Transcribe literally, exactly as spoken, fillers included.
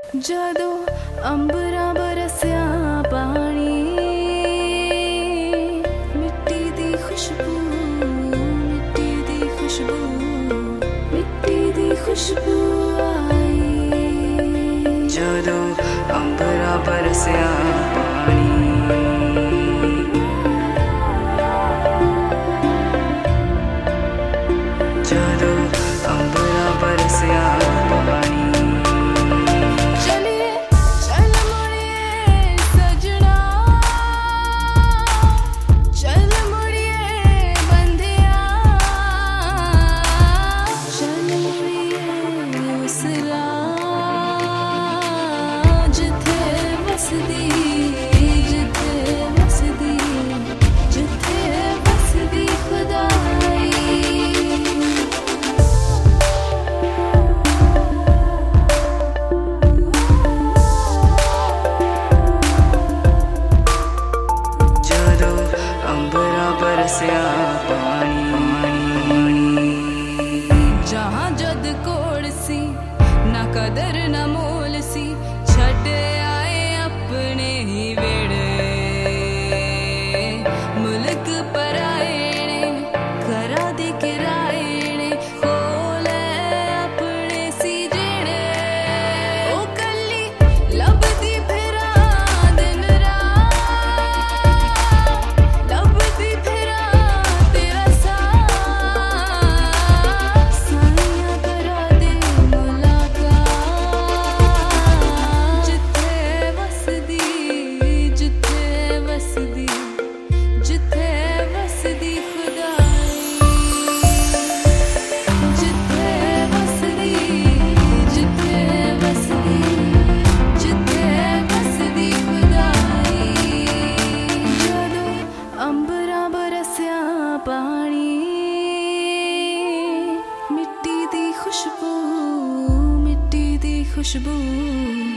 ਜਦੋਂ ਅੰਬਰਾਂ ਬਰਸਿਆ ਪਾਣੀ, ਮਿੱਟੀ ਦੀ ਖੁਸ਼ਬੂ, ਮਿੱਟੀ ਦੀ ਖੁਸ਼ਬੂ, ਮਿੱਟੀ ਦੀ ਖੁਸ਼ਬੂ ਆਈ। ਜਦੋਂ ਅੰਬਰਾਂ ਬਰਸਿਆ ਪਾਣੀ, ਜਦੋਂ ਅੰਬਰਾਂ ਬਰਸਿਆ ਪਾਣੀ। जहाँ जद कोड़ सी ना कदर ना मोल सी, छड़ आए अपने ही वेड़े। मुल्क पराए ने करा दी किराए ने, खोले अपने सी जेड़े। ओ कली लभदी फिरा दिन रात, लभदी फिरा तेरा पानी, मिट्टी दी खुशबू, मिट्टी दी खुशबू।